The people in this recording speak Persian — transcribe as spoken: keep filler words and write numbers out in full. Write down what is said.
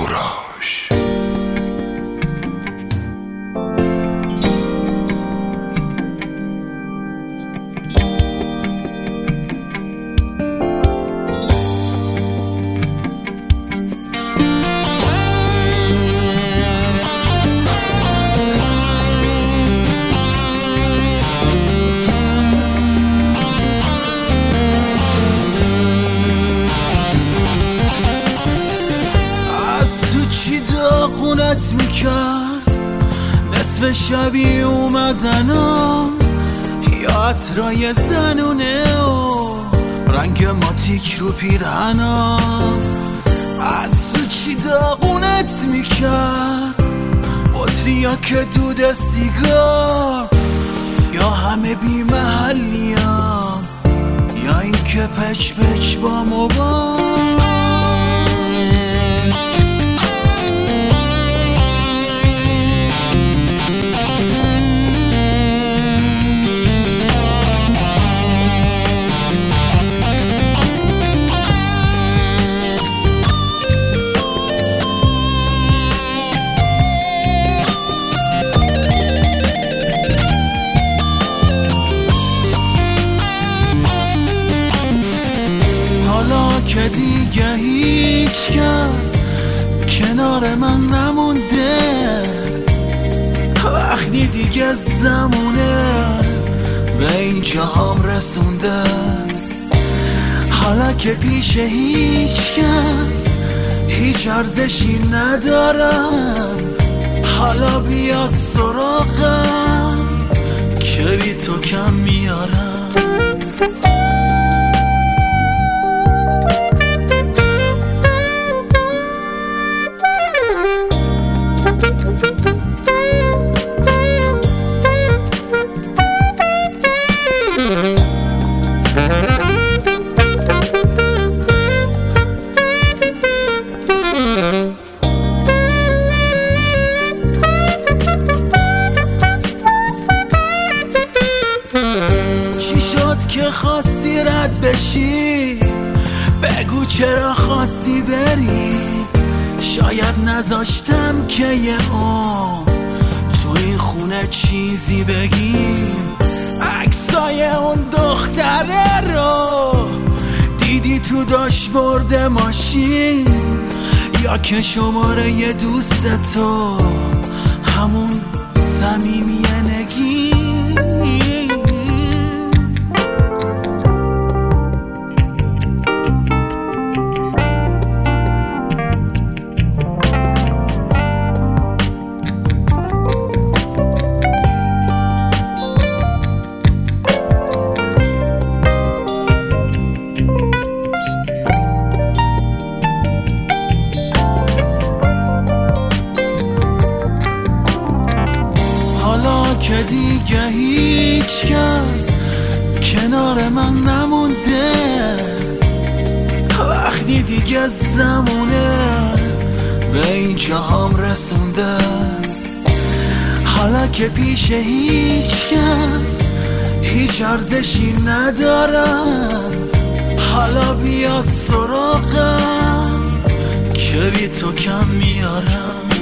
کوروش. داغونت میکرد نصف شبی اومدنم، یا عطرای زنونه و رنگ ماتیک رو پیرهنم. از تو چی داغونت میکرد؟ بطریا که دود سیگار، یا همه بی محلیم، یا این که پچ پچ با موبایل. که دیگه هیچ کس کنار من نمونده، وقتی دیگه زمونه به این جهام رسونده. حالا که پیش هیچ کس هیچ ارزشی ندارم، حالا بیا سراغم که بی تو کم میارم. چی شد که خواستی رد بشی؟ بگو چرا خواستی بری؟ شاید نذاشتم که یه عمر تو این خونه چیزی بگیم. عکسای اون دختره رو دیدی تو داشبورد ماشین، یا که شماره یه دوست تو همون صمیمی نگی؟ که دیگه هیچ کس کنار من نمونده، وقتی دیگه زمونه به این جهام رسونده. حالا که پیش هیچ کس هیچ ارزشی ندارم، حالا بیا سراغم که بی تو کم میارم.